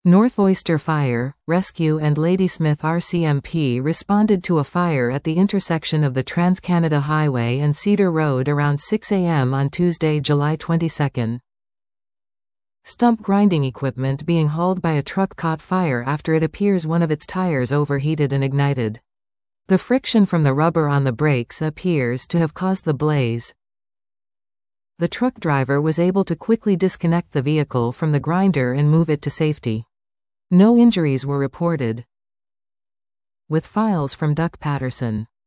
North Oyster Fire, Rescue and Ladysmith RCMP responded to a fire at the intersection of the Trans-Canada Highway and Cedar Road around 6 a.m. on Tuesday, July 22. Stump grinding equipment being hauled by a truck caught fire after it appears one of its tires overheated and ignited. The friction from the rubber on the brakes appears to have caused the blaze. The truck driver was able to quickly disconnect the vehicle from the grinder and move it to safety. No injuries were reported. With files from Duck Patterson.